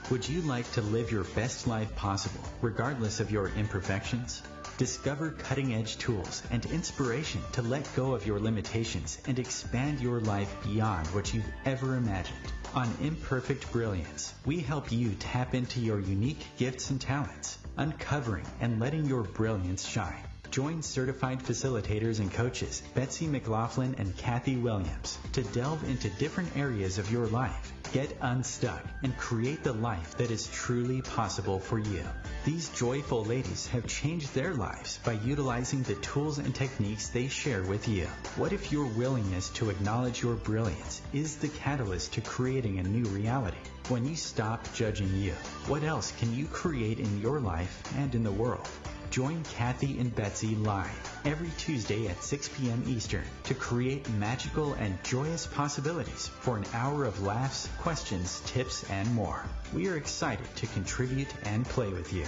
Would you like to live your best life possible, regardless of your imperfections? Discover cutting-edge tools and inspiration to let go of your limitations and expand your life beyond what you've ever imagined. On Imperfect Brilliance, we help you tap into your unique gifts and talents, uncovering and letting your brilliance shine. Join certified facilitators and coaches Betsy McLaughlin and Kathy Williams to delve into different areas of your life, get unstuck, and create the life that is truly possible for you. These joyful ladies have changed their lives by utilizing the tools and techniques they share with you. What if your willingness to acknowledge your brilliance is the catalyst to creating a new reality? When you stop judging you, what else can you create in your life and in the world? Join Kathy and Betsy live every Tuesday at 6 p.m. Eastern to create magical and joyous possibilities for an hour of laughs, questions, tips, and more. We are excited to contribute and play with you.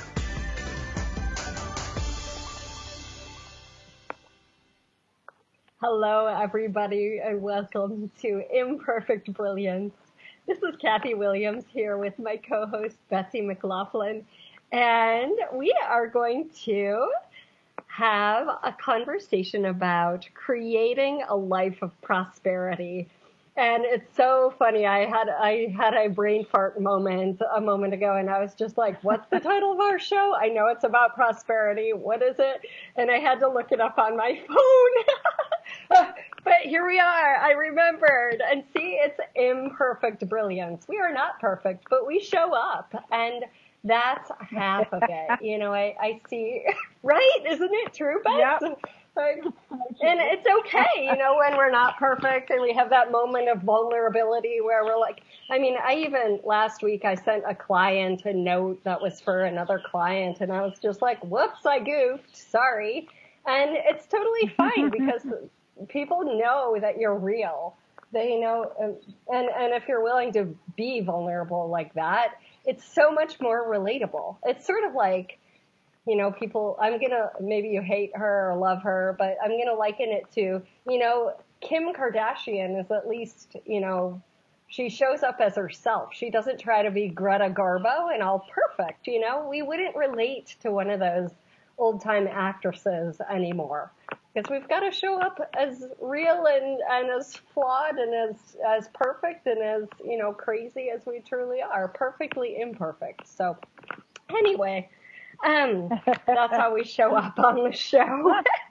Hello, everybody, and welcome to Imperfect Brilliance. This is Kathy Williams here with my co-host Betsy McLaughlin. And we are going to have a conversation about creating a life of prosperity. And it's so funny. I had a brain fart moment a moment ago, and I was just like, what's the title of our show? I know it's about prosperity. What is it? And I had to look it up on my phone. But here we are. I remembered. And see, it's Imperfect Brilliance. We are not perfect, but we show up. And that's half of it. You know, I see, right? Isn't it true, Beth? Yep. And it's okay, you know, when we're not perfect and we have that moment of vulnerability where we're like, I mean, last week I sent a client a note that was for another client, and I was just like, whoops, I goofed, sorry. And it's totally fine because people know that you're real. They know, and if you're willing to be vulnerable like that, it's so much more relatable. It's sort of like, you know, people, maybe you hate her or love her, but I'm going to liken it to, you know, Kim Kardashian is at least, you know, she shows up as herself. She doesn't try to be Greta Garbo and all perfect, you know. We wouldn't relate to one of those old-time actresses anymore because we've got to show up as real and as flawed and as perfect and as, you know, crazy as we truly are, perfectly imperfect. So anyway, that's how we show up on the show.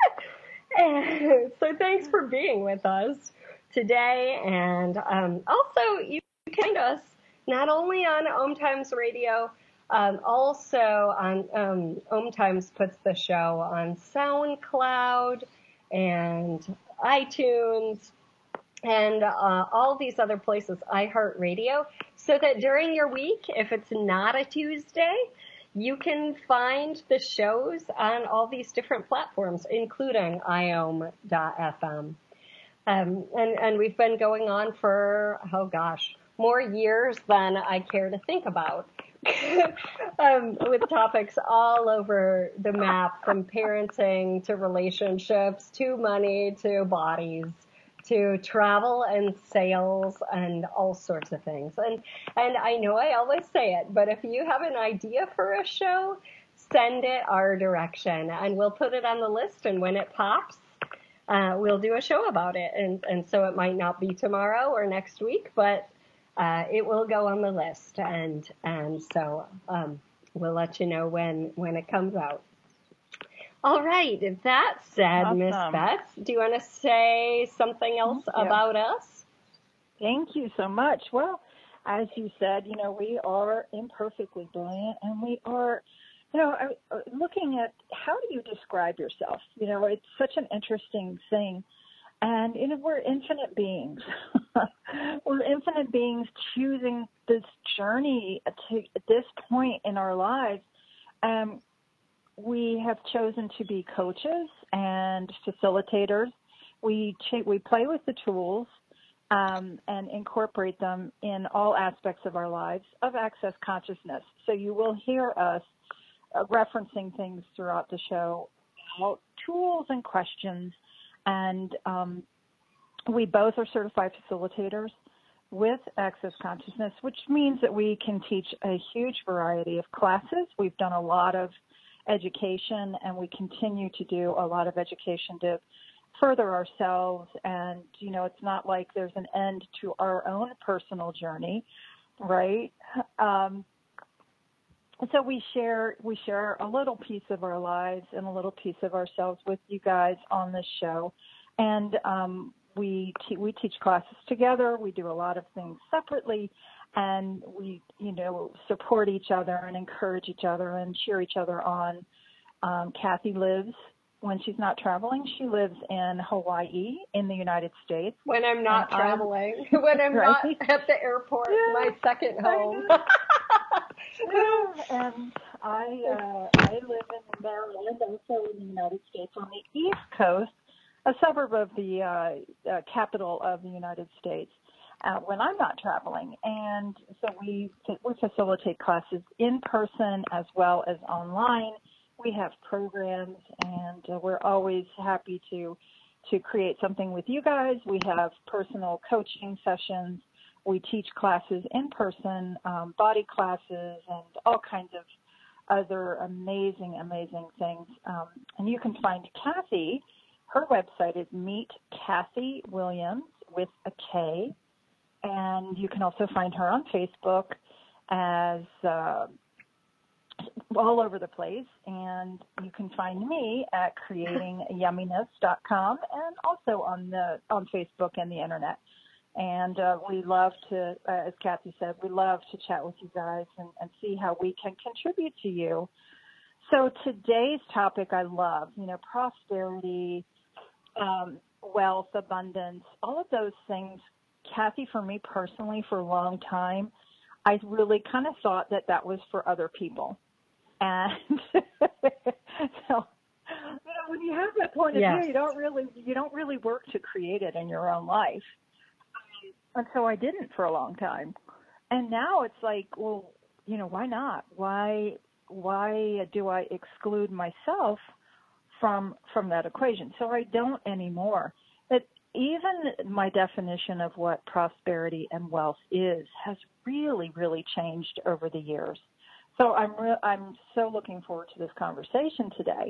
So thanks for being with us today. And also, you can find us not only on Om Times Radio, also on Om Times puts the show on SoundCloud and iTunes and all these other places, iHeartRadio, so that during your week, if it's not a Tuesday, you can find the shows on all these different platforms, including iom.fm. And we've been going on for, more years than I care to think about, with topics all over the map, from parenting to relationships to money to bodies to travel and sales and all sorts of things. And I know I always say it, but if you have an idea for a show, send it our direction and we'll put it on the list. And when it pops, we'll do a show about it. And so it might not be tomorrow or next week, but it will go on the list. And so we'll let you know when it comes out. All right. That said, awesome. Miss Beth, do you want to say something else about us? Thank you so much. Well, as you said, you know, we are imperfectly brilliant, and we are, you know, looking at how do you describe yourself? You know, it's such an interesting thing. And, you know, we're infinite beings. We're infinite beings choosing this journey to this point in our lives. We have chosen to be coaches and facilitators. We play with the tools and incorporate them in all aspects of our lives of access consciousness. So you will hear us referencing things throughout the show about tools and questions. And we both are certified facilitators. with Access Consciousness, which means that we can teach a huge variety of classes. We've done a lot of education, and we continue to do a lot of education to further ourselves. And, you know, it's not like there's an end to our own personal journey, right? So we share a little piece of our lives and a little piece of ourselves with you guys on this show. And we teach classes together. We do a lot of things separately, and we, you know, support each other and encourage each other and cheer each other on. Kathy lives, when she's not traveling, she lives in Hawaii in the United States. When I'm not traveling, when I'm right? not at the airport, my second home. And I live in Maryland, also in the United States, on the East Coast, a suburb of the capital of the United States, when I'm not traveling. And so we facilitate classes in person as well as online. We have programs, and we're always happy to create something with you guys. We have personal coaching sessions. We teach classes in person, body classes, and all kinds of other amazing, amazing things. And you can find Kathy. Her website is Meet Kathy Williams with a K. And you can also find her on Facebook as all over the place. And you can find me at creatingyumminess.com and also on Facebook and the internet. And we love to, as Kathy said, we love to chat with you guys and see how we can contribute to you. So today's topic I love, you know, prosperity, wealth, abundance, all of those things. Kathy, for me personally, for a long time, I really kind of thought that was for other people. And so, you know, when you have that point of view, you don't really work to create it in your own life. And so I didn't for a long time. And now it's like, well, you know, why not? Why do I exclude myself from that equation? So I don't anymore. But even my definition of what prosperity and wealth is has really, really changed over the years. So I'm so looking forward to this conversation today.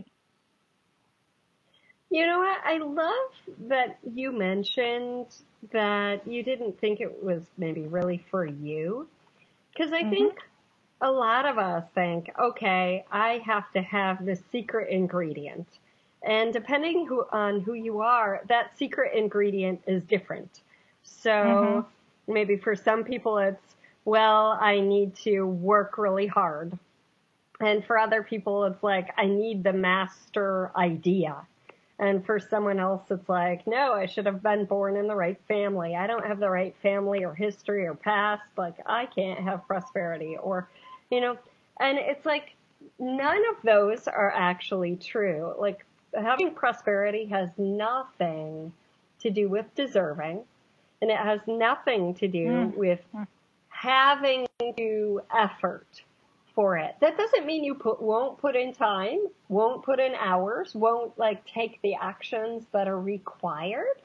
You know what? I love that you mentioned that you didn't think it was maybe really for you. Because I think a lot of us think, okay, I have to have this secret ingredient. And depending on who you are, that secret ingredient is different. So maybe for some people it's, well, I need to work really hard. And for other people it's like, I need the master idea. And for someone else, it's like, no, I should have been born in the right family. I don't have the right family or history or past. Like, I can't have prosperity or, you know, and it's like, none of those are actually true. Like, having prosperity has nothing to do with deserving, and it has nothing to do with having to effort for it. That doesn't mean you won't put in time, won't put in hours, won't like take the actions that are required.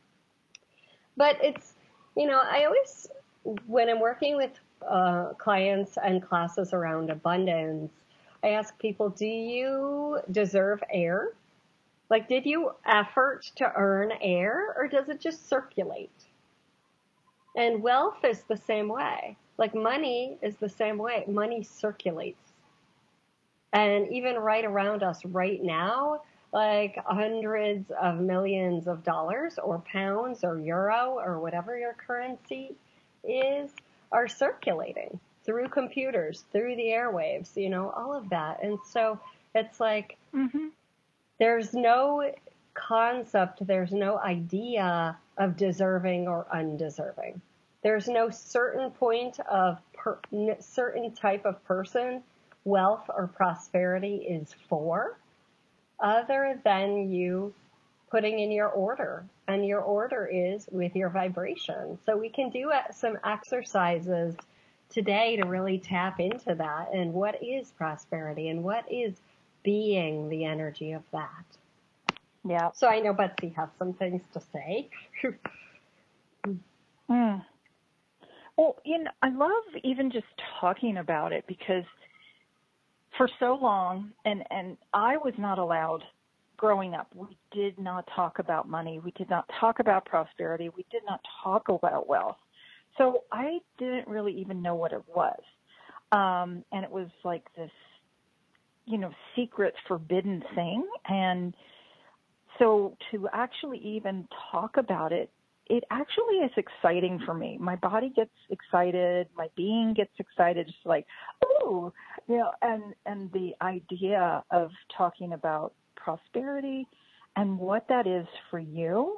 But it's, you know, I always, when I'm working with clients and classes around abundance, I ask people, do you deserve air? Like, did you effort to earn air, or does it just circulate? And wealth is the same way. Like, money is the same way. Money circulates. And even right around us right now, like hundreds of millions of dollars or pounds or euro or whatever your currency is are circulating through computers, through the airwaves, you know, all of that. And so it's like, there's no concept, there's no idea of deserving or undeserving. There's no certain point of certain type of person wealth or prosperity is for, other than you putting in your order. And your order is with your vibration. So we can do some exercises today to really tap into that and what is prosperity and what is being the energy of that. Yeah. So I know Betsy has some things to say. Well, I love even just talking about it because for so long, and I was not allowed growing up. We did not talk about money. We did not talk about prosperity. We did not talk about wealth. So I didn't really even know what it was. And it was like this, secret, forbidden thing. And so to actually even talk about it, it actually is exciting for me. My body gets excited. My being gets excited. Just like, oh, and the idea of talking about prosperity and what that is for you,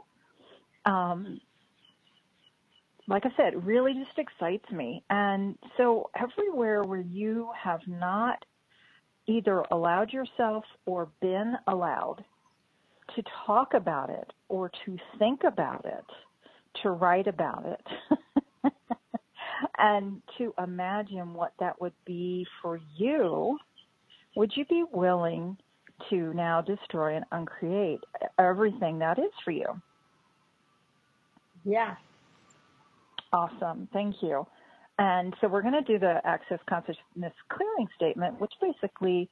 like I said, really just excites me. And so everywhere where you have not either allowed yourself or been allowed to talk about it or to think about it, to write about it, and to imagine what that would be for you, would you be willing to now destroy and uncreate everything that is for you? Yes. Awesome. Thank you. And so we're going to do the Access Consciousness Clearing Statement, which basically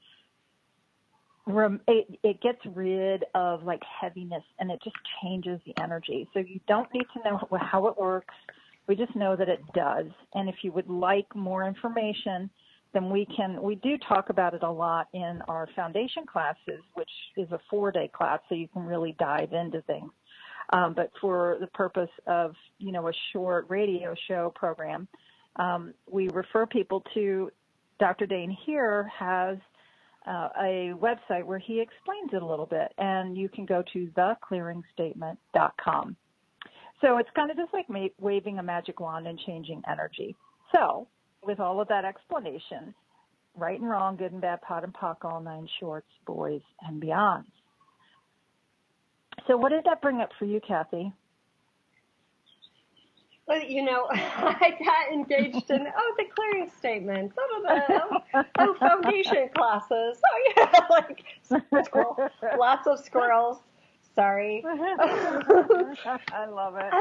it gets rid of like heaviness, and it just changes the energy. So you don't need to know how it works. We just know that it does. And if you would like more information, then we do talk about it a lot in our foundation classes, which is a 4-day class, so you can really dive into things. But for the purpose of, a short radio show program, we refer people to Dr. Dane here has a website where he explains it a little bit, and you can go to theclearingstatement.com. So it's kind of just like waving a magic wand and changing energy. So with all of that explanation, right and wrong, good and bad, pot and pock, all 9 shorts, boys and beyonds. So what did that bring up for you, Kathy? Well, I got engaged in, the clearing statement, some of the foundation classes. Like squirrel, lots of squirrels. Sorry. I love it.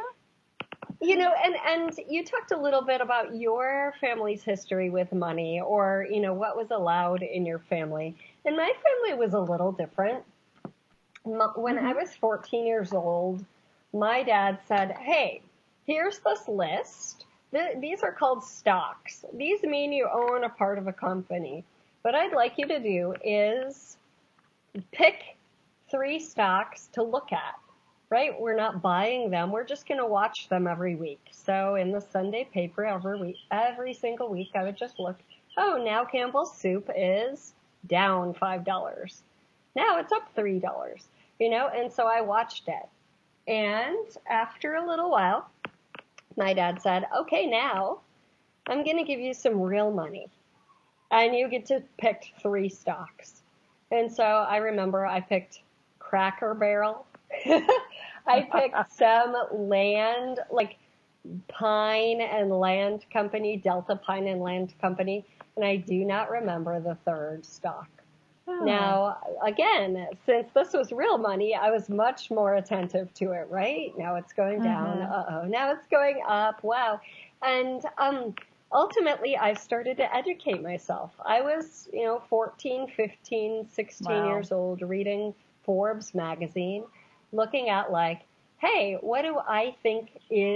And you talked a little bit about your family's history with money, or, what was allowed in your family. And my family was a little different. When I was 14 years old, my dad said, hey, here's this list. These are called stocks. These mean you own a part of a company. What I'd like you to do is pick 3 stocks to look at, right? We're not buying them. We're just going to watch them every week. So in the Sunday paper every single week, I would just look, now Campbell's soup is down $5. Now it's up $3, and so I watched it. And after a little while, my dad said, okay, now I'm going to give you some real money, and you get to pick 3 stocks. And so I remember I picked Cracker Barrel. I picked some land, like Pine and Land Company, Delta Pine and Land Company, and I do not remember the 3rd stock. Oh. Now, again, since this was real money, I was much more attentive to it, right? Now it's going down. Now it's going up. Wow. And ultimately, I started to educate myself. I was, 14, 15, 16 years old, reading Forbes magazine, looking at hey, what do I think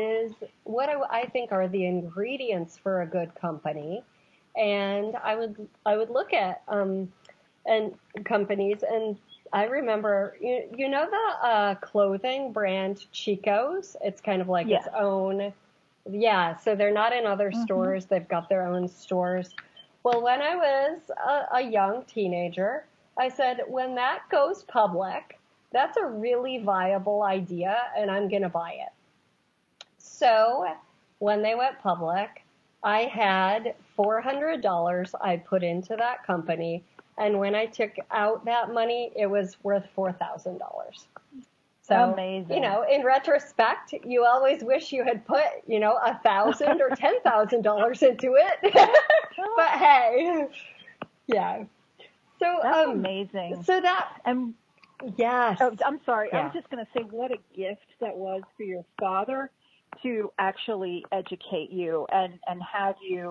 are the ingredients for a good company? And I would look at and companies, and I remember, the clothing brand Chico's? It's kind of like its own, so they're not in other stores. They've got their own stores. Well, when I was a young teenager, I said, when that goes public, that's a really viable idea, and I'm going to buy it. So when they went public, I had $400 I put into that company. And when I took out that money, it was worth $4,000. So, amazing. In retrospect, you always wish you had put, $1,000 or $10,000 into it. But hey, yeah. So that's amazing. So that, yes. Oh, I'm sorry. Yeah. I was just going to say, what a gift that was for your father to actually educate you and have you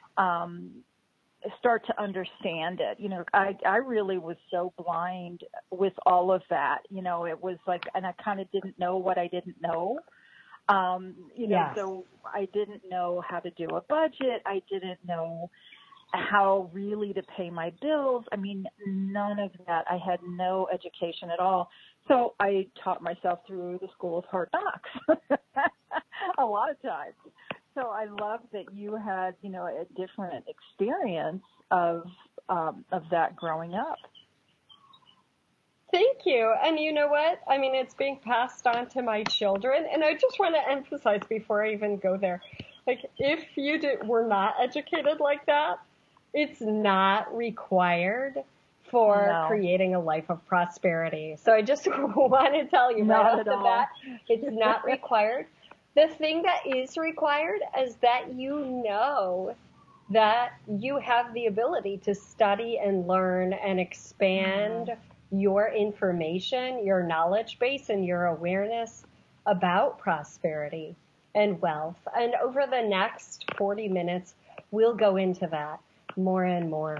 start to understand it. You know, I really was so blind with all of that. You know, it was like, and I kind of didn't know what I didn't know. You know, so I didn't know how to do a budget. I didn't know how really to pay my bills. I mean, none of that. I had no education at all. So I taught myself through the School of Hard Knocks a lot of times. So I love that you had, you know, a different experience of that growing up. Thank you. And you know what? I mean, it's being passed on to my children. And I just want to emphasize before I even go there, like, if you were not educated like that, it's not required for creating a life of prosperity. So I just want to tell you right off the bat, it's not required. The thing that is required is that you know that you have the ability to study and learn and expand your information, your knowledge base, and your awareness about prosperity and wealth. And over the next 40 minutes, we'll go into that more and more.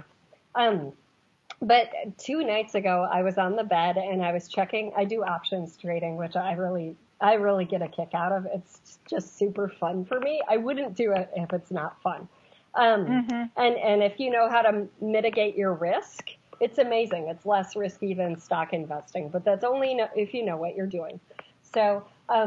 But 2 nights ago, I was on the bed and I was checking. I do options trading, which I really get a kick out of. It's just super fun for me. I wouldn't do it if it's not fun. And if you know how to mitigate your risk, it's amazing. It's less risky than stock investing, but that's only if you know what you're doing. So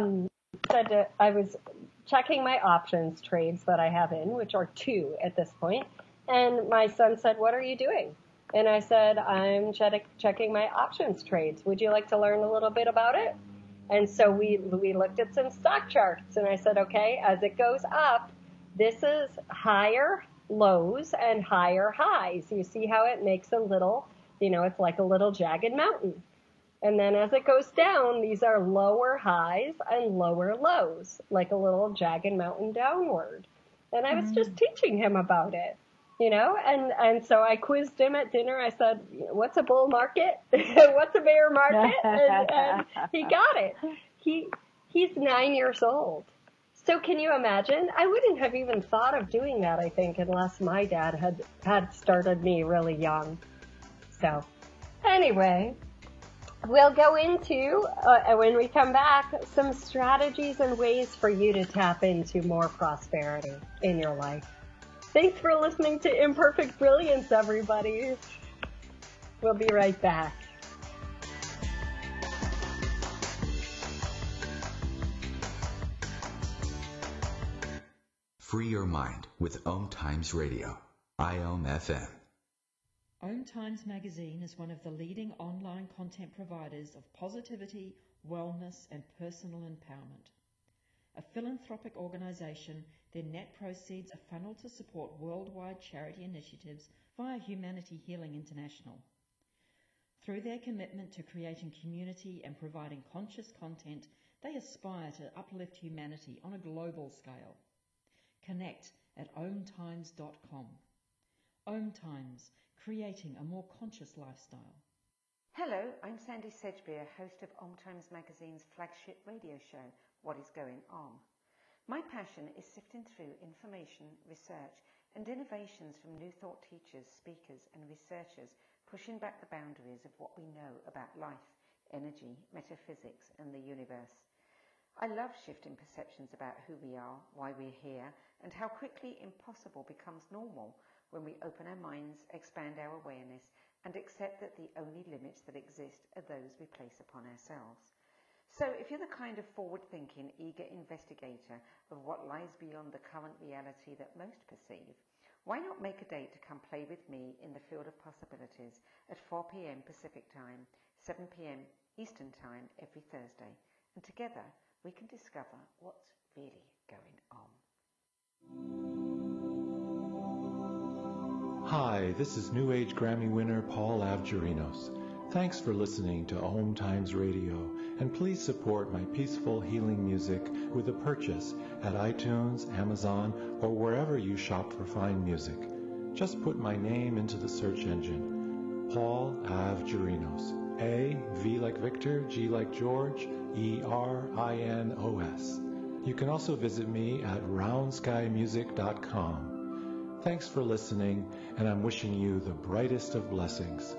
I was checking my options trades that I have in, which are 2 at this point. And my son said, "What are you doing?" And I said, "I'm checking my options trades. Would you like to learn a little bit about it?" And so we looked at some stock charts, and I said, okay, as it goes up, this is higher lows and higher highs. You see how it makes a little, you know, it's like a little jagged mountain. And then as it goes down, these are lower highs and lower lows, like a little jagged mountain downward. And I was just teaching him about it, you know, and so I quizzed him at dinner. I said, "What's a bull market? What's a bear market?" And he got it. He's 9 years old. So can you imagine? I wouldn't have even thought of doing that, I think, unless my dad had started me really young. So anyway, we'll go into, when we come back, some strategies and ways for you to tap into more prosperity in your life. Thanks for listening to Imperfect Brilliance, everybody. We'll be right back. Free your mind with Om Times Radio, IOM FM. Om Times Magazine is one of the leading online content providers of positivity, wellness, and personal empowerment. A philanthropic organization, their net proceeds are funneled to support worldwide charity initiatives via Humanity Healing International. Through their commitment to creating community and providing conscious content, they aspire to uplift humanity on a global scale. Connect at omtimes.com. Om Times, creating a more conscious lifestyle. Hello, I'm Sandy Sedgbeer, host of Om Times Magazine's flagship radio show, What is Going On? My passion is sifting through information, research, and innovations from New Thought teachers, speakers, and researchers pushing back the boundaries of what we know about life, energy, metaphysics, and the universe. I love shifting perceptions about who we are, why we're here, and how quickly impossible becomes normal when we open our minds, expand our awareness, and accept that the only limits that exist are those we place upon ourselves. So if you're the kind of forward-thinking, eager investigator of what lies beyond the current reality that most perceive, why not make a date to come play with me in the field of possibilities at 4 p.m. Pacific Time, 7 p.m. Eastern Time every Thursday, and together we can discover what's really going on. Hi, this is New Age Grammy winner Paul Avgerinos. Thanks for listening to Om Times Radio, and please support my peaceful healing music with a purchase at iTunes, Amazon, or wherever you shop for fine music. Just put my name into the search engine, Paul Avgerinos. A, V like Victor, G like George, E-R-I-N-O-S. You can also visit me at roundskymusic.com. Thanks for listening, and I'm wishing you the brightest of blessings.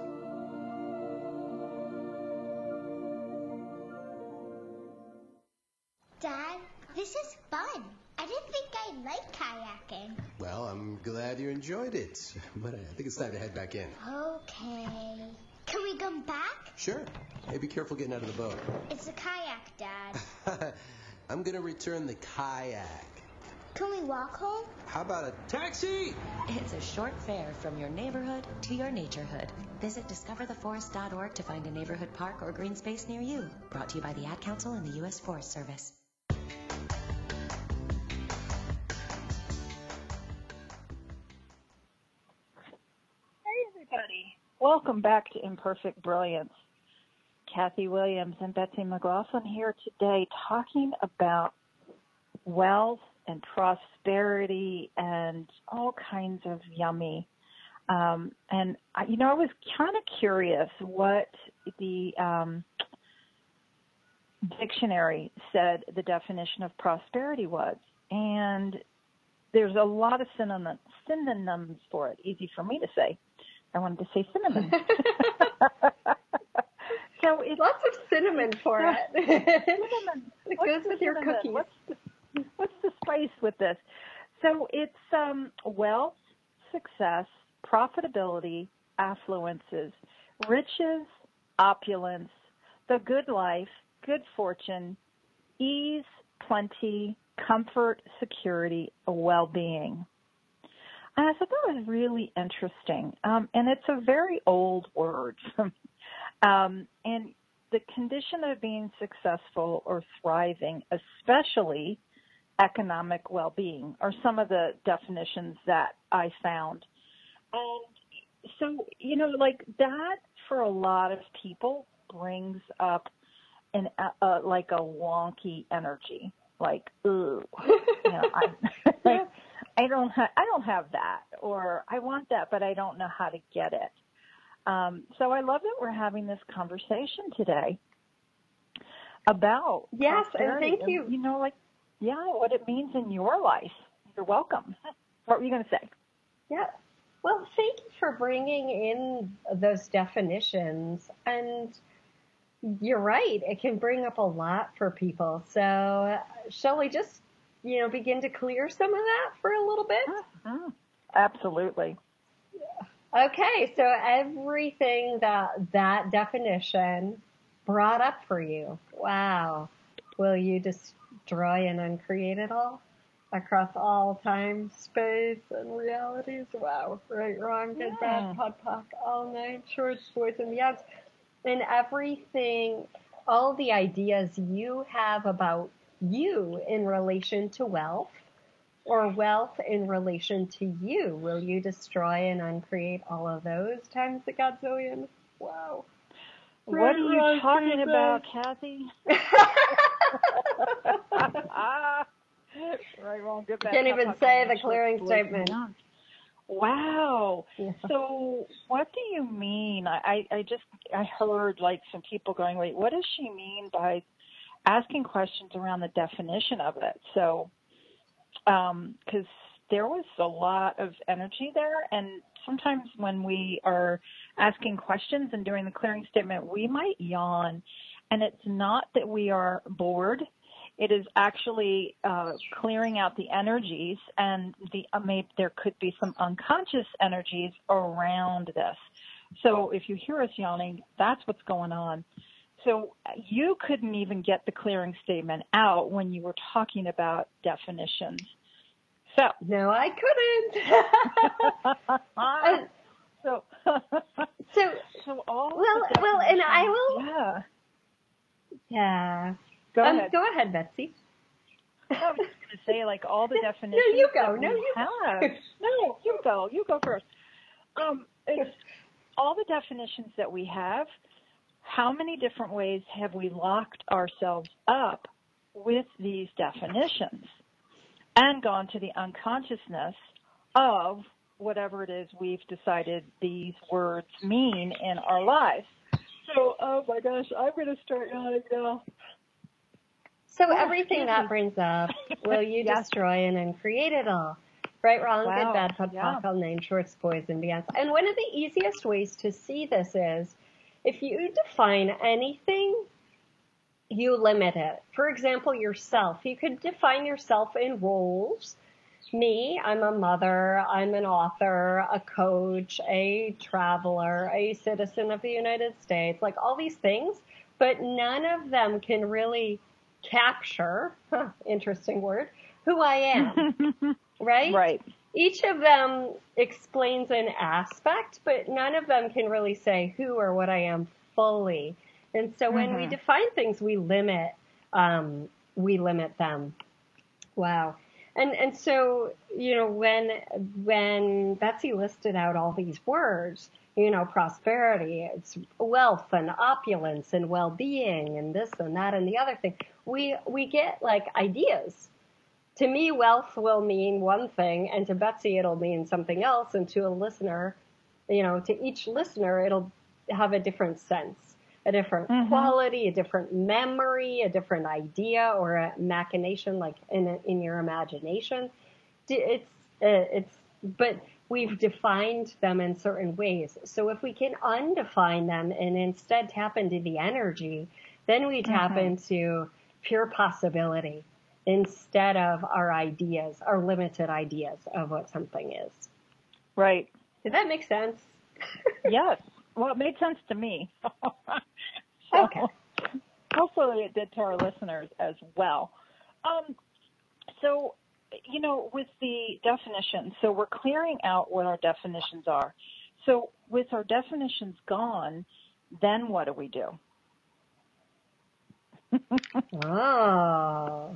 Dad, this is fun. I didn't think I liked kayaking. Well, I'm glad you enjoyed it, but I think it's time to head back in. Okay. Can we come back? Sure. Hey, be careful getting out of the boat. It's a kayak, Dad. I'm going to return the kayak. Can we walk home? How about a taxi? It's a short fare from your neighborhood to your naturehood. Visit discovertheforest.org to find a neighborhood park or green space near you. Brought to you by the Ad Council and the U.S. Forest Service. Hey, everybody. Welcome back to Imperfect Brilliance. Kathy Williams and Betsy McLaughlin here today talking about wealth and prosperity and all kinds of yummy. And I was kind of curious what the dictionary said the definition of prosperity was. And there's a lot of synonyms for it. Easy for me to say. I wanted to say cinnamon. So it's lots of cinnamon for it. Cinnamon. It goes with your cookies. What's the spice with this? So it's wealth, success, profitability, affluences, riches, opulence, the good life, good fortune, ease, plenty, comfort, security, well-being. And I thought that was really interesting. And it's a very old word. And the condition of being successful or thriving, especially economic well-being, are some of the definitions that I found. And so, like that for a lot of people brings up like a wonky energy, like, ooh, I don't have that, or I want that, but I don't know how to get it. So I love that we're having this conversation today about prosperity. And thank you. What it means in your life. You're welcome. What were you going to say? Yeah. Well, thank you for bringing in those definitions. And you're right. It can bring up a lot for people. So shall we just, begin to clear some of that for a little bit? Mm-hmm. Absolutely. Okay, so everything that definition brought up for you. Wow. Will you destroy and uncreate it all across all time, space, and realities? Wow. Right, wrong, good, bad, pod, poc, all nine, shorts, boys, and beyonds. And everything, all the ideas you have about you in relation to wealth, or wealth in relation to you. Will you destroy and uncreate all of those times the godzillion? Wow. What are you talking about, Kathy? Right, wrong, good, bad. Can't even say the clearing statement. Wow. Yeah. So what do you mean? I heard like some people going, wait, what does she mean by asking questions around the definition of it? So because there was a lot of energy there, and sometimes when we are asking questions and doing the clearing statement, we might yawn, and it's not that we are bored. It is actually clearing out the energies, and maybe there could be some unconscious energies around this. So if you hear us yawning, that's what's going on. So you couldn't even get the clearing statement out when you were talking about definitions. So no, I couldn't. So all and I will. Yeah. Go ahead, Betsy. I was just going to say, like, all the definitions. No, you go. No, you go. You go first. It's all the definitions that we have. How many different ways have we locked ourselves up with these definitions and gone to the unconsciousness of whatever it is we've decided these words mean in our lives? So, oh my gosh, I'm going to start yawning now. So everything that brings up, will you Yes. destroy and then create it all? Right, wrong, Wow. good, bad, POD, Yeah. POC, name, shorts, boys, and beyond. And one of the easiest ways to see this is if you define anything, you limit it. For example, yourself. You could define yourself in roles. Me, I'm a mother, I'm an author, a coach, a traveler, a citizen of the United States, like all these things, but none of them can really capture, interesting word, who I am, right? Right. Each of them explains an aspect, but none of them can really say who or what I am fully. And so when we define things, we limit them. Wow. And so, you know, when Betsy listed out all these words, you know, prosperity, it's wealth and opulence and well-being and this and that and the other thing, we get like ideas. To me, wealth will mean one thing, and to Betsy, it'll mean something else, and to a listener, you know, to each listener, it'll have a different sense, a different quality, a different memory, a different idea, or a machination, like in your imagination. But we've defined them in certain ways. So if we can undefine them and instead tap into the energy, then we tap into pure possibility instead of our ideas, our limited ideas of what something is. Right. Did that make sense? Yes. Well, it made sense to me. Okay. Hopefully it did to our listeners as well. So, you know, with the definitions, so we're clearing out what our definitions are. So with our definitions gone, then what do we do? Oh.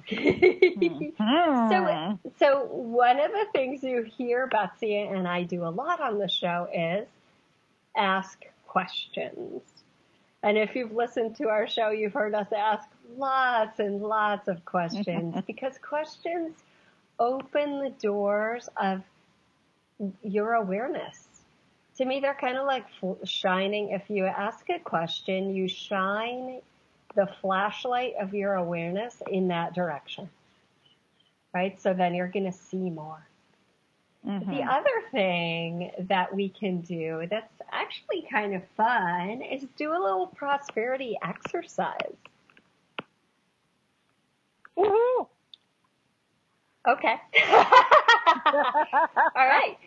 So one of the things you hear Betsy and I do a lot on the show is ask questions. And if you've listened to our show, you've heard us ask lots and lots of questions because questions open the doors of your awareness. To me, they're kind of like shining. If you ask a question, you shine the flashlight of your awareness in that direction, right? So then you're going to see more. The other thing that we can do that's actually kind of fun is do a little prosperity exercise. Woohoo! Okay. All right.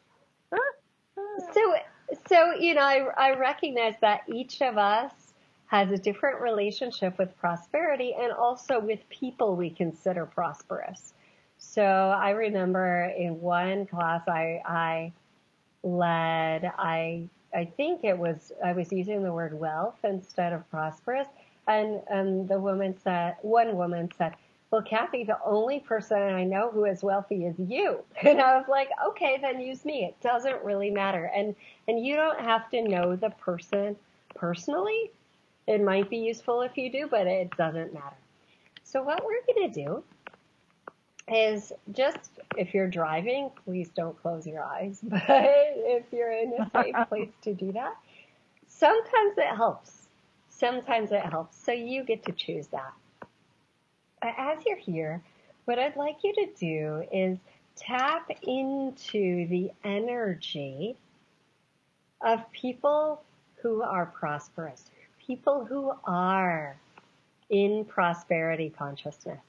So, you know, I recognize that each of us has a different relationship with prosperity and also with people we consider prosperous. So I remember in one class I led, I think I was using the word wealth instead of prosperous. And one woman said, well, Kathy, the only person I know who is wealthy is you. And I was like, okay, then use me. It doesn't really matter. And you don't have to know the person personally. It might be useful if you do, but it doesn't matter. So what we're going to do is just, if you're driving, please don't close your eyes. But if you're in a safe place to do that, sometimes it helps. Sometimes it helps. So you get to choose that. As you're here, what I'd like you to do is tap into the energy of people who are prosperous, people who are in prosperity consciousness,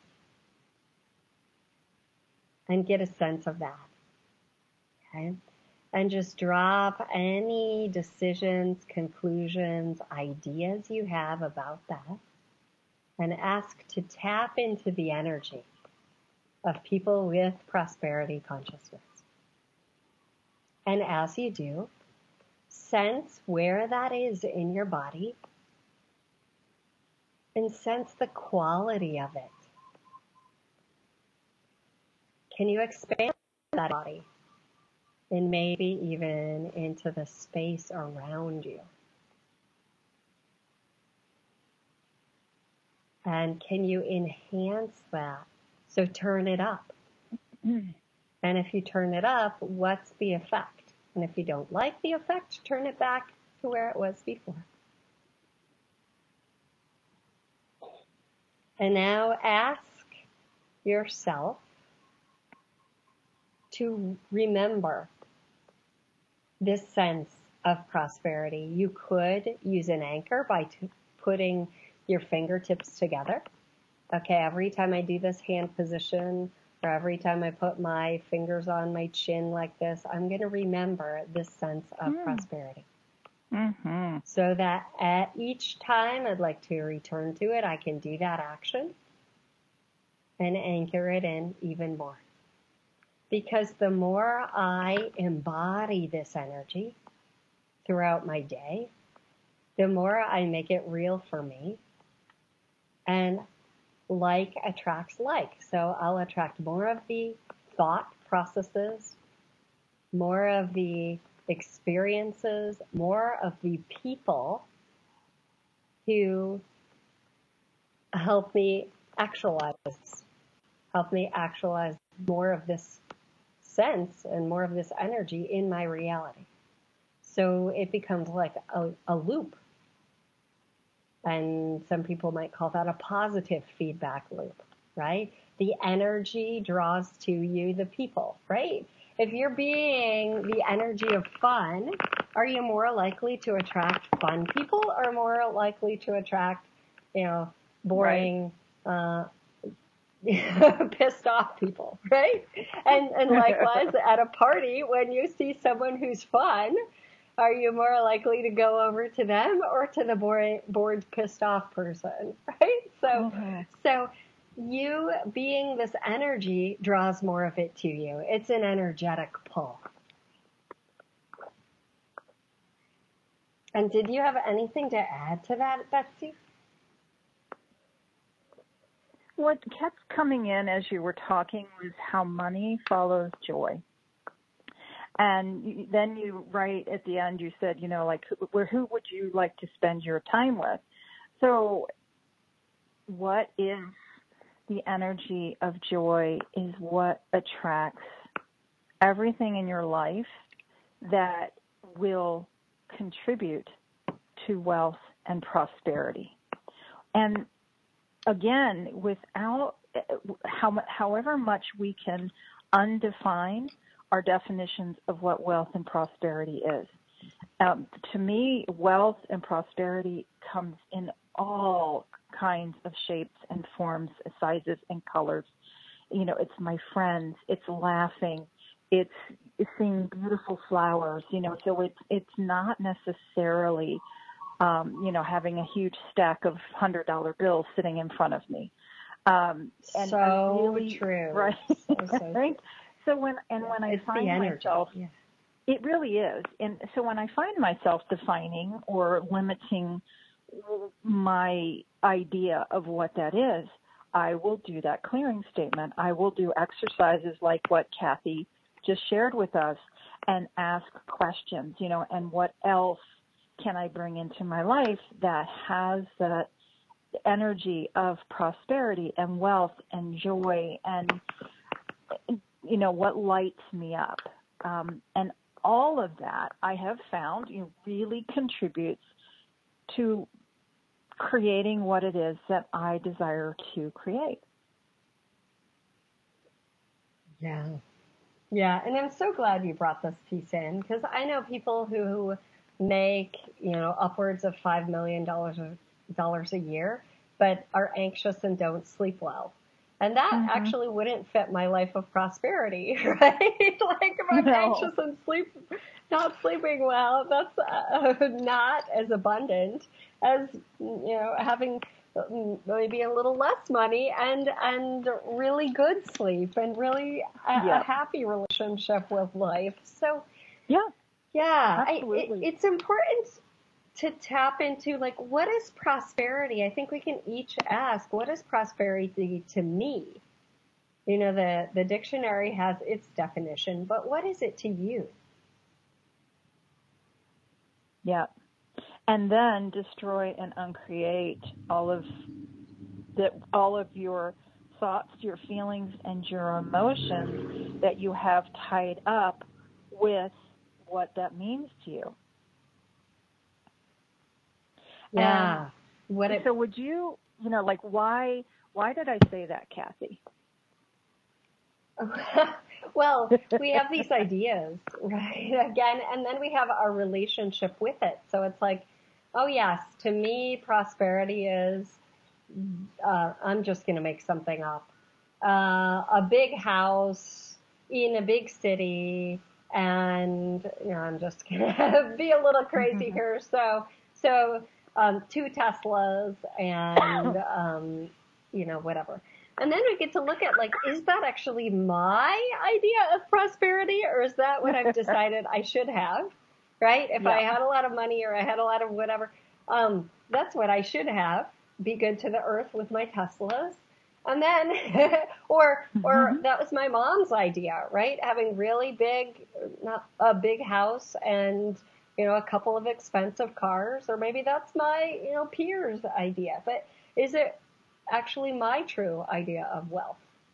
and get a sense of that. Okay? And just drop any decisions, conclusions, ideas you have about that, and ask to tap into the energy of people with prosperity consciousness. And as you do, sense where that is in your body and sense the quality of it. Can you expand that body and maybe even into the space around you? And can you enhance that? So turn it up. And if you turn it up, what's the effect? And if you don't like the effect, turn it back to where it was before. And now ask yourself to remember this sense of prosperity. You could use an anchor by putting your fingertips together. Okay, every time I do this hand position, or every time I put my fingers on my chin like this, I'm going to remember this sense of prosperity. Mm-hmm. So that at each time I'd like to return to it, I can do that action and anchor it in even more. Because the more I embody this energy throughout my day, the more I make it real for me. And like attracts like. So I'll attract more of the thought processes, more of the experiences, more of the people who help me actualize more of this sense and more of this energy in my reality. So it becomes like a loop. And some people might call that a positive feedback loop, right? The energy draws to you the people, right? If you're being the energy of fun, are you more likely to attract fun people or more likely to attract, boring, pissed off people, right? And likewise, at a party, when you see someone who's fun, are you more likely to go over to them or to the bored, pissed off person, right? So you being this energy draws more of it to you. It's an energetic pull. And did you have anything to add to that, Betsy? What kept coming in as you were talking was how money follows joy. And then you, right at the end, you said, who would you like to spend your time with? So what is the energy of joy is what attracts everything in your life that will contribute to wealth and prosperity. And again, without, however much we can undefine our definitions of what wealth and prosperity is. To me, wealth and prosperity comes in all kinds of shapes and forms, sizes and colors. It's my friends, it's laughing, it's seeing beautiful flowers, so it's not necessarily, having a huge stack of $100 bills sitting in front of me. And so really, true. Right. So right. So when I find myself, it really is. And so when I find myself defining or limiting my idea of what that is, I will do that clearing statement. I will do exercises like what Kathy just shared with us and ask questions, and what else can I bring into my life that has that energy of prosperity and wealth and joy and, what lights me up. And all of that I have found really contributes to creating what it is that I desire to create. Yeah. Yeah. And I'm so glad you brought this piece in, because I know people who make, upwards of $5 million a year, but are anxious and don't sleep well. And that actually wouldn't fit my life of prosperity, right? Like if I'm anxious and not sleeping well, that's not as abundant as, having maybe a little less money and really good sleep and really a happy relationship with life. So yeah, it's important to tap into, like, what is prosperity? I think we can each ask, what is prosperity to me? The dictionary has its definition, but what is it to you? Yeah. And then destroy and uncreate all of your thoughts, your feelings, and your emotions that you have tied up with what that means to you. Yeah. So would you, why Why did I say that, Kathy? Well, we have these ideas, right? Again, and then we have our relationship with it. So it's like, oh yes, to me, prosperity is, I'm just going to make something up. A big house in a big city, and I'm just going to be a little crazy here. So 2 Teslas and, whatever. And then we get to look at, like, is that actually my idea of prosperity, or is that what I've decided I should have, right? If I had a lot of money or I had a lot of whatever, that's what I should have. Be good to the earth with my Teslas. And then, or that was my mom's idea, right? Having really not a big house and, a couple of expensive cars, or maybe that's my, peer's idea. But is it actually my true idea of wealth?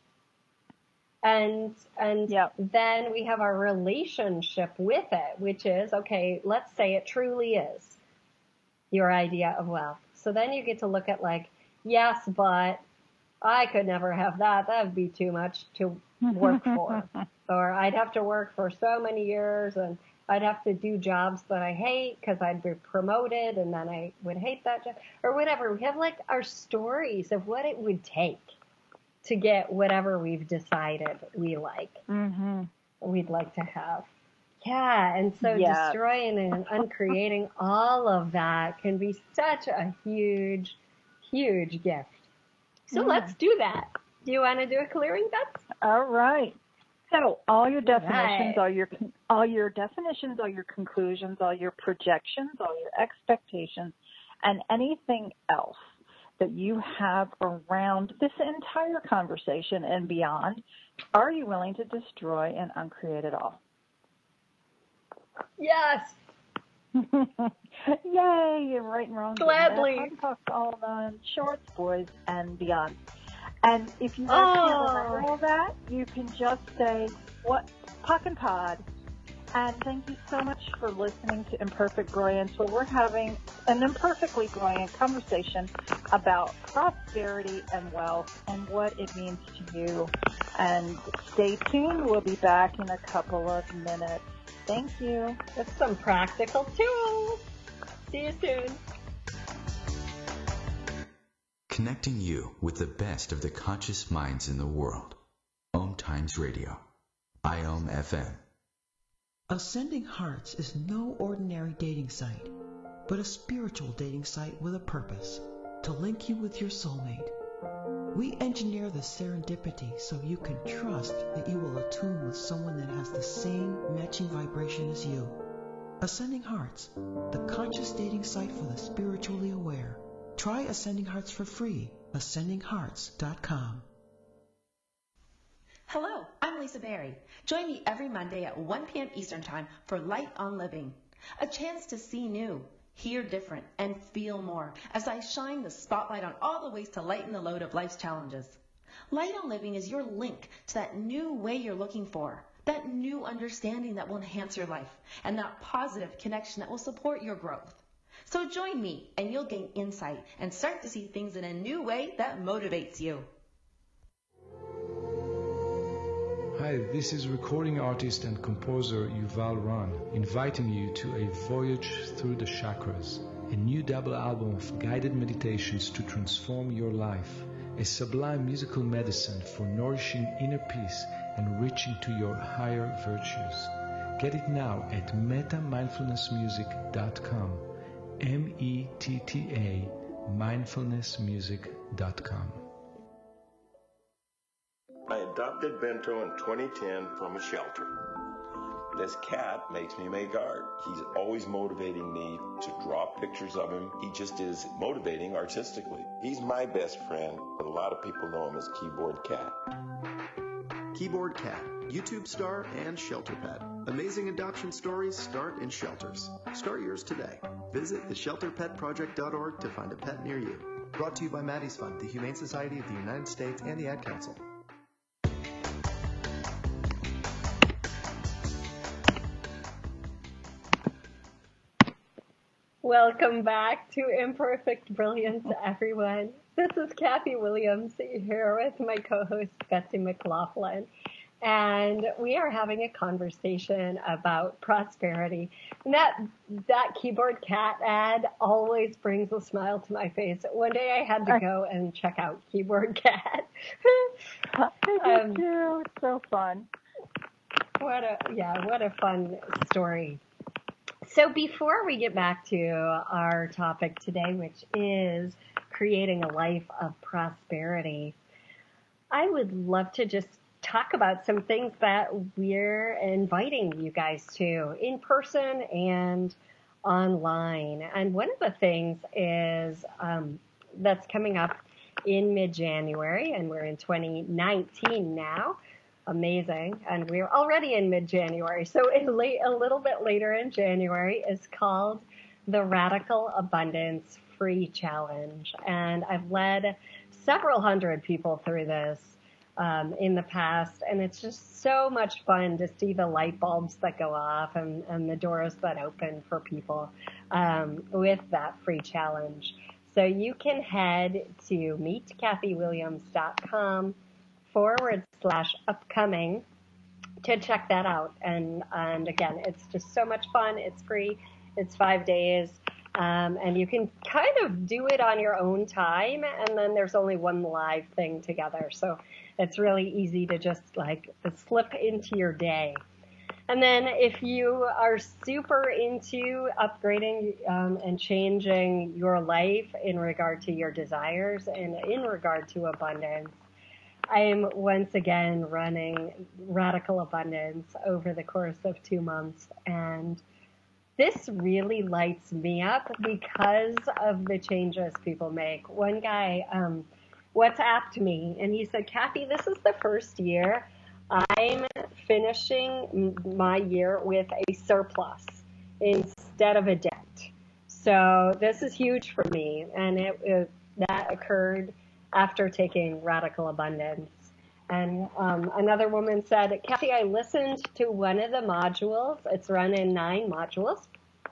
And then we have our relationship with it, which is, okay, let's say it truly is your idea of wealth. So then you get to look at, like, yes, but I could never have that. That would be too much to work for. Or I'd have to work for so many years, and I'd have to do jobs that I hate because I'd be promoted, and then I would hate that job, or whatever. We have, like, our stories of what it would take to get whatever we've decided we like, we'd like to have. Yeah, and so destroying and uncreating all of that can be such a huge, huge gift. So let's do that. Do you want to do a clearing, Beth? All right. So all your definitions, all your definitions, all your conclusions, all your projections, all your expectations, and anything else that you have around this entire conversation and beyond, are you willing to destroy and uncreate it all? Yes. Yay, you're right and wrong. Gladly. All on shorts, boys, and beyond. And if you can't remember all that, you can just say, what, Puck and Pod. And thank you so much for listening to Imperfect Brilliance, where we're having an imperfectly brilliant conversation about prosperity and wealth and what it means to you. And stay tuned. We'll be back in a couple of minutes. Thank you. With some practical tools. See you soon. Connecting you with the best of the conscious minds in the world. Om Times Radio. IOM FM. Ascending Hearts is no ordinary dating site, but a spiritual dating site with a purpose, to link you with your soulmate. We engineer the serendipity so you can trust that you will attune with someone that has the same matching vibration as you. Ascending Hearts, the conscious dating site for the spiritually aware. Try Ascending Hearts for free. AscendingHearts.com. Hello, I'm Lisa Berry. Join me every Monday at 1 p.m. Eastern Time for Light on Living. A chance to see new, hear different, and feel more as I shine the spotlight on all the ways to lighten the load of life's challenges. Light on Living is your link to that new way you're looking for, that new understanding that will enhance your life, and that positive connection that will support your growth. So join me and you'll gain insight and start to see things in a new way that motivates you. Hi, this is recording artist and composer Yuval Ron, inviting you to a voyage through the chakras, a new double album of guided meditations to transform your life, a sublime musical medicine for nourishing inner peace and reaching to your higher virtues. Get it now at metamindfulnessmusic.com, METTA, mindfulnessmusic.com. I adopted Bento in 2010 from a shelter. This cat makes me make art. He's always motivating me to draw pictures of him. He just is motivating artistically. He's my best friend, but a lot of people know him as Keyboard Cat. Keyboard Cat, YouTube star and shelter pet. Amazing adoption stories start in shelters. Start yours today. Visit theshelterpetproject.org to find a pet near you. Brought to you by Maddie's Fund, the Humane Society of the United States, and the Ad Council. Welcome back to Imperfect Brilliance, everyone. This is Kathy Williams here with my co-host Betsy McLaughlin, and we are having a conversation about prosperity. And that keyboard cat ad always brings a smile to my face. One day I had to go and check out Keyboard Cat. I did too. It's so fun. What a fun story. So before we get back to our topic today, which is creating a life of prosperity, I would love to just talk about some things that we're inviting you guys to in person and online. And one of the things is that's coming up in mid-January, and we're in 2019 now. Amazing. And we're already in mid-January. So a little bit later in January is called the Radical Abundance Free Challenge. And I've led several hundred people through this in the past. And it's just so much fun to see the light bulbs that go off and the doors that open for people with that free challenge. So you can head to meetkathyWilliams.com/upcoming to check that out. And again, it's just so much fun. It's free. It's 5 days. And you can kind of do it on your own time. And then there's only one live thing together. So it's really easy to just like slip into your day. And then if you are super into upgrading and changing your life in regard to your desires and in regard to abundance, I am once again running Radical Abundance over the course of 2 months. And this really lights me up because of the changes people make. One guy WhatsApped me and he said, Kathy, this is the first year I'm finishing my year with a surplus instead of a debt. So this is huge for me. And that occurred after taking Radical Abundance. And another woman said, Kathy, I listened to one of the modules. It's run in 9 modules.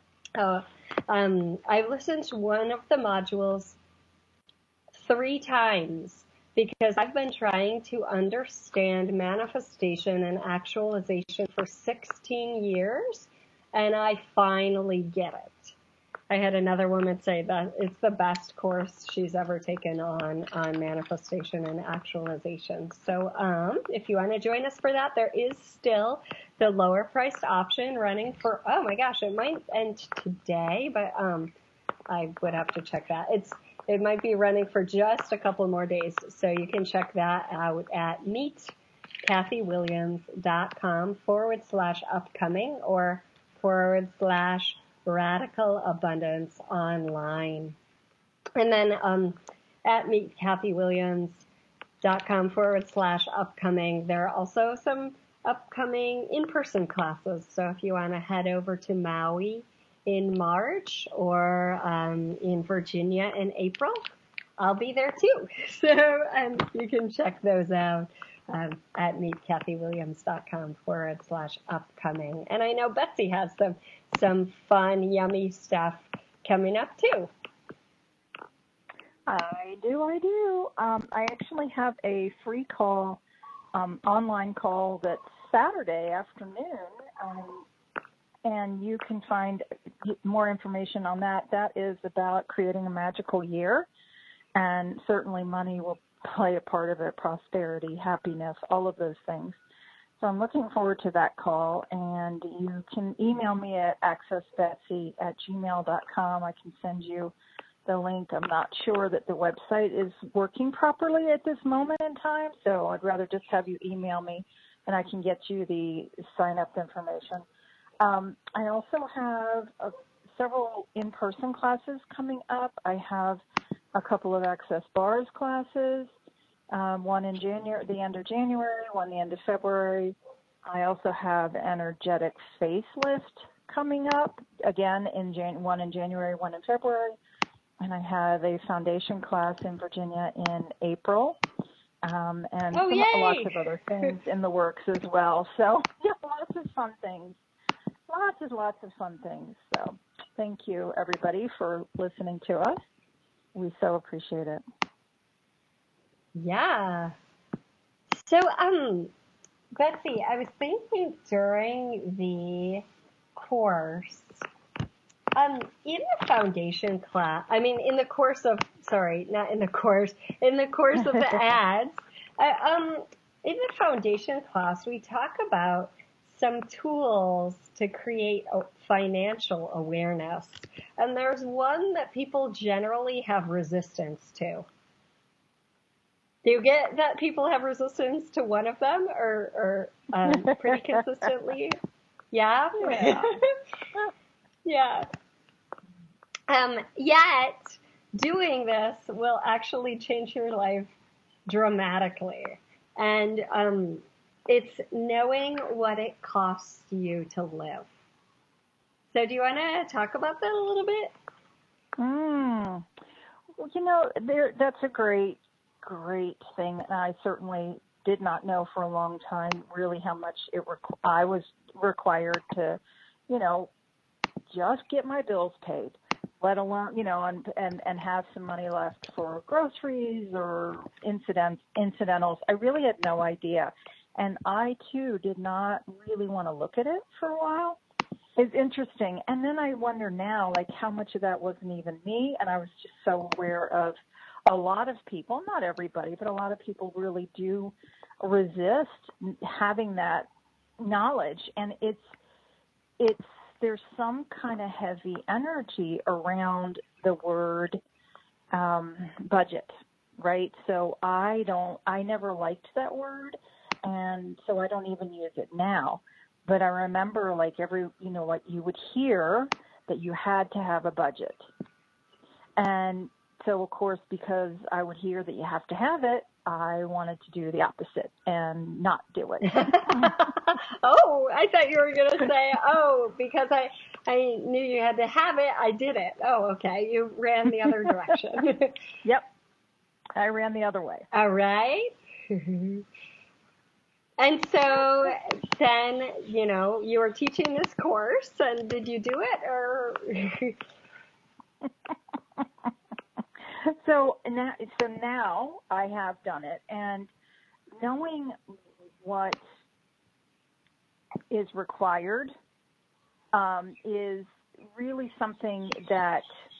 I listened to one of the modules 3 times because I've been trying to understand manifestation and actualization for 16 years, and I finally get it. I had another woman say that it's the best course she's ever taken on manifestation and actualization. So if you want to join us for that, there is still the lower priced option running for, oh my gosh, it might end today, but I would have to check that. It might be running for just a couple more days. So you can check that out at meetkathyWilliams.com/upcoming or /Radical Abundance Online. And then at meetkathyWilliams.com /upcoming, there are also some upcoming in-person classes. So if you want to head over to Maui in March or in Virginia in April, I'll be there too. So you can check those out at meetkathyWilliams.com /upcoming. And I know Betsy has some fun, yummy stuff coming up too. I do. I actually have a free call, online call that's Saturday afternoon, and you can find more information on that. That is about creating a magical year, and certainly money will play a part of it, prosperity, happiness, all of those things. So I'm looking forward to that call, and you can email me at accessbetsy@gmail.com. I can send you the link. I'm not sure that the website is working properly at this moment in time, so I'd rather just have you email me, and I can get you the sign-up information. I also have several in-person classes coming up. I have a couple of Access Bars classes, one in January, the end of January, one the end of February. I also have Energetic Facelift coming up, again, one in January, one in February. And I have a foundation class in Virginia in April. And lots of other things in the works as well. So, yeah, lots of fun things. Lots of fun things. So, Thank you, everybody, for listening to us. We so appreciate it. Yeah. So, Betsy, I was thinking during the course, in the foundation class, in the course of the ads, in the foundation class, we talk about some tools to create financial awareness. And there's one that people generally have resistance to. Do you get that people have resistance to one of them or pretty consistently? Yeah? Yeah. Yet, doing this will actually change your life dramatically. And it's knowing what it costs you to live. So do you want to talk about that a little bit? Well, that's a great thing. And I certainly did not know for a long time really how much I was required to, just get my bills paid, let alone, and have some money left for groceries or incidentals. I really had no idea. And I, too, did not really want to look at it for a while. It's interesting. And then I wonder now, how much of that wasn't even me. And I was just so aware of a lot of people, not everybody, but a lot of people really do resist having that knowledge. And there's some kind of heavy energy around the word budget, right? So I never liked that word, and so I don't even use it now. But I remember what you would hear that you had to have a budget. And so, of course, because I would hear that you have to have it, I wanted to do the opposite and not do it. Oh, I thought you were going to say, because I knew you had to have it, I did it. Oh, okay. You ran the other direction. Yep. I ran the other way. All right. And so then, you were teaching this course, and did you do it, or? So now I have done it, and knowing what is required is really something that,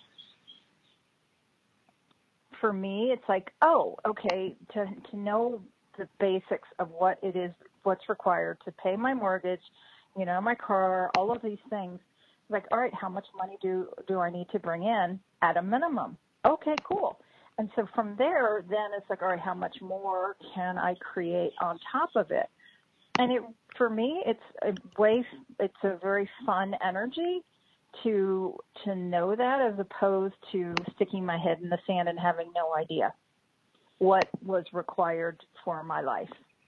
for me, it's to know the basics of what it is, what's required to pay my mortgage, my car, all of these things. All right, how much money do I need to bring in at a minimum? Okay, cool. And so from there, then it's all right, how much more can I create on top of it? And for me, it's a very fun energy to know that, as opposed to sticking my head in the sand and having no idea what was required for my life.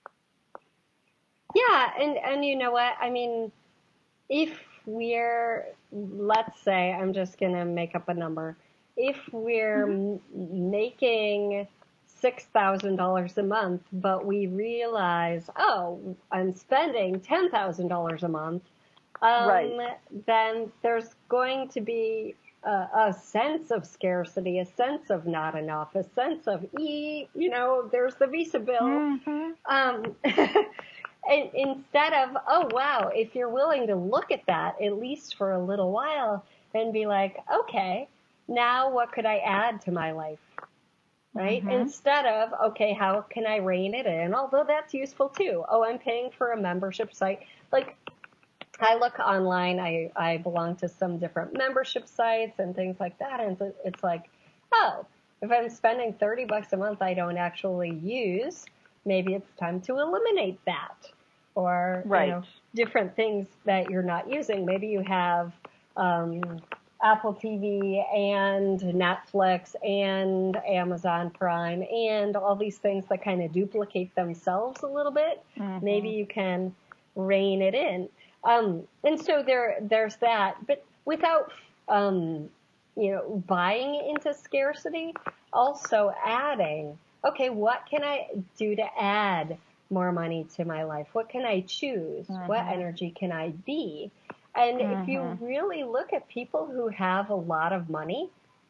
Yeah, and you know what? If let's say, I'm just going to make up a number. If we're making $6,000 a month, but we realize, I'm spending $10,000 a month, right. Then there's going to be a sense of scarcity, a sense of not enough, a sense of, there's the Visa bill. Mm-hmm. And instead of, if you're willing to look at that, at least for a little while, and be like, okay, now what could I add to my life? Right? Mm-hmm. Instead of, okay, how can I rein it in? Although that's useful too. I'm paying for a membership site. I look online, I belong to some different membership sites and things like that. And it's like, if I'm spending $30 a month I don't actually use, maybe it's time to eliminate that. Or, right. Different things that you're not using. Maybe you have Apple TV and Netflix and Amazon Prime and all these things that kind of duplicate themselves a little bit. Mm-hmm. Maybe you can rein it in. And so there's that, but without, buying into scarcity, also adding, okay, what can I do to add more money to my life? What can I choose? Mm-hmm. What energy can I be? And if you really look at people who have a lot of money,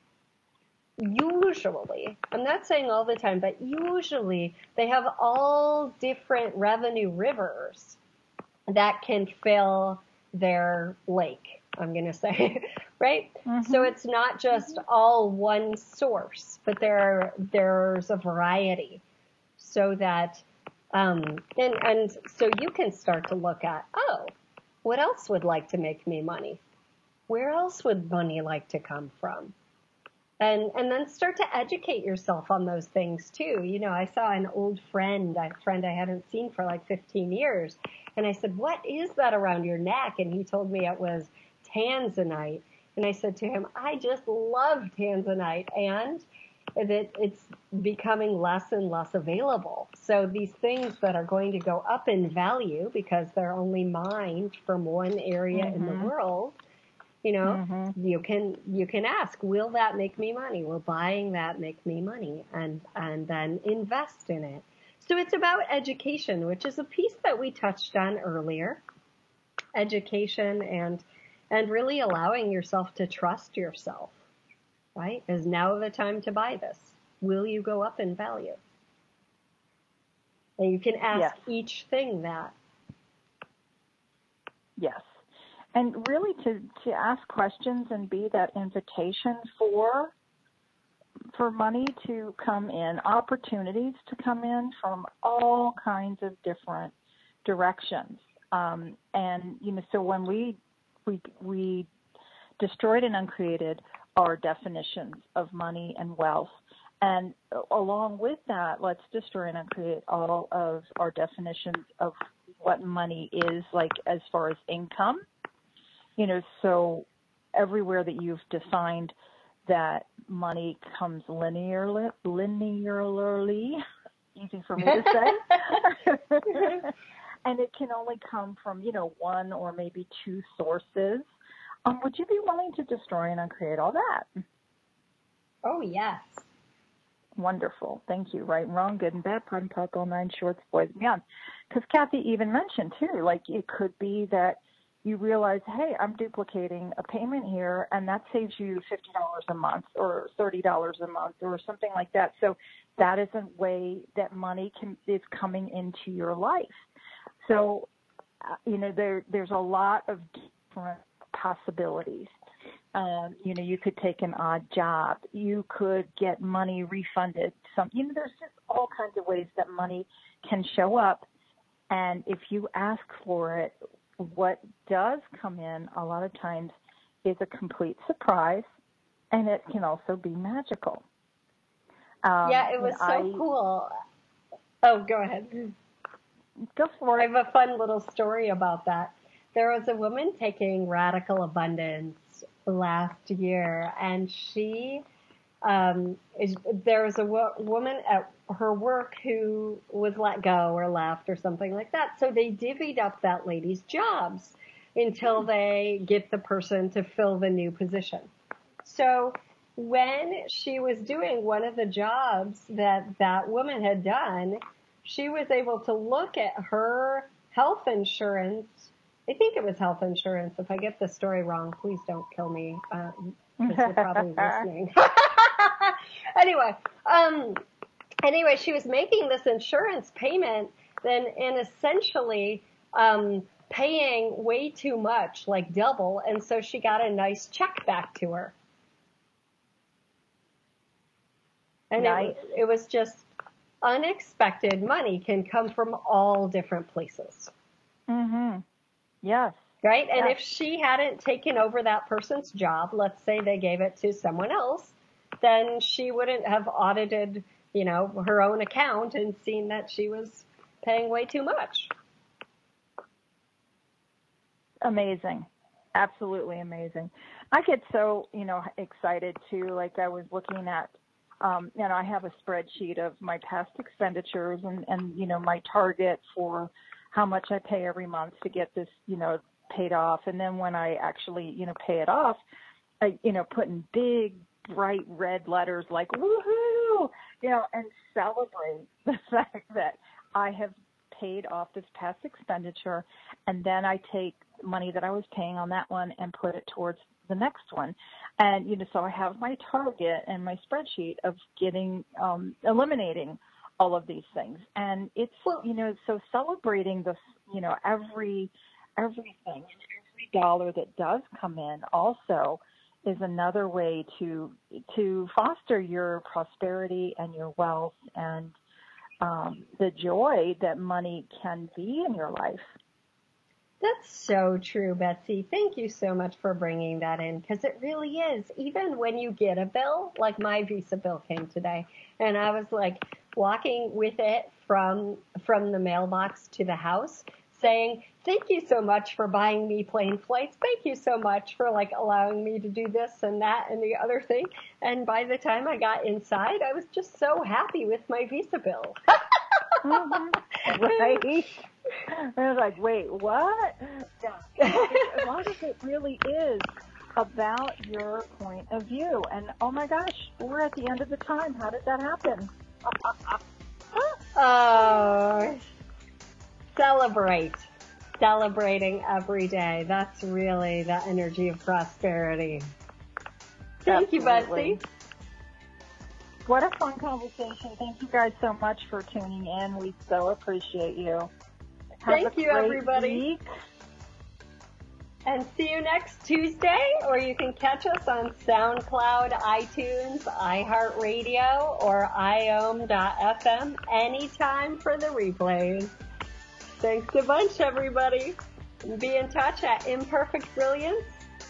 usually, I'm not saying all the time, but usually they have all different revenue rivers that can fill their lake, I'm going to say, right? So it's not just all one source, but there's a variety, so that, and so you can start to look at, oh, what else would like to make me money? Where else would money like to come from? And then start to educate yourself on those things too. You know, I saw an old friend, a friend I hadn't seen for like 15 years. And I said, what is that around your neck? And he told me it was tanzanite. And I said to him, I just love tanzanite. And that it's becoming less and less available. So these things that are going to go up in value because they're only mined from one area in the world, you know, you can ask, will that make me money? Will buying that make me money? And then invest in it. So it's about education, which is a piece that we touched on earlier. Education and really allowing yourself to trust yourself, right? Is now the time to buy this? Will you go up in value? And you can ask each thing that. Yes. And really to ask questions and be that invitation for money to come in, opportunities to come in from all kinds of different directions. And, you know, so when we destroyed and uncreated our definitions of money and wealth, and along with that, let's destroy and uncreate all of our definitions of what money is, like as far as income. You know, so everywhere that you've defined that money comes linearly, easy for me to say, and it can only come from, you know, one or maybe two sources. Would you be willing to destroy and uncreate all that? Oh, yes. Wonderful. Thank you. Right and wrong, good and bad, POD and POC, all nine shorts, boys and beyond. Because Kathy even mentioned, too, like it could be that you realize, hey, I'm duplicating a payment here, and that saves you $50 a month or $30 a month or something like that. So that is a way that money is coming into your life. So, you know, there's a lot of different possibilities. You know, you could take an odd job. You could get money refunded. You know, there's just all kinds of ways that money can show up. And if you ask for it, what does come in a lot of times is a complete surprise, and it can also be magical. Yeah, it was so cool. Oh, go ahead. Go for it. I have a fun little story about that. There was a woman taking Radical Abundance last year, and she, there was a woman at her work who was let go or left or something like that. So they divvied up that lady's jobs until they get the person to fill the new position. So when she was doing one of the jobs that woman had done, she was able to look at her health insurance. I think it was health insurance. If I get the story wrong, please don't kill me, because you're probably listening. Anyway, she was making this insurance payment and essentially paying way too much, like double, and so she got a nice check back to her. And nice. It was just unexpected. Money can come from all different places. Mm-hmm. Yes. Right? And if she hadn't taken over that person's job, let's say they gave it to someone else, then she wouldn't have audited, you know, her own account and seen that she was paying way too much. Amazing. Absolutely amazing. I get so, you know, excited too. Like I was looking at, you know, I have a spreadsheet of my past expenditures and, you know, my target for how much I pay every month to get this, you know, paid off. And then when I actually, you know, pay it off, I, you know, put in big, bright red letters like, woohoo, you know, and celebrate the fact that I have paid off this past expenditure. And then I take money that I was paying on that one and put it towards the next one. And, so I have my target and my spreadsheet of eliminating all of these things. And it's, so celebrating this, everything, every dollar that does come in also is another way to foster your prosperity and your wealth and the joy that money can be in your life. That's so true, Betsy. Thank you so much for bringing that in, because it really is. Even when you get a bill, like my Visa bill came today, and I was like walking with it from the mailbox to the house saying, thank you so much for buying me plane flights. Thank you so much for allowing me to do this and that and the other thing. And by the time I got inside, I was just so happy with my Visa bill. Right. I was like, wait, what? Yeah. As long as it really is about your point of view. And, oh, my gosh, we're at the end of the time. How did that happen? Oh, celebrating every day. That's really the energy of prosperity. Thank you, Betsy. What a fun conversation. Thank you guys so much for tuning in. We so appreciate you. Thank you, everybody. Week. And see you next Tuesday, or you can catch us on SoundCloud, iTunes, iHeartRadio, or IOM.FM anytime for the replays. Thanks a bunch, everybody. Be in touch at imperfectbrilliance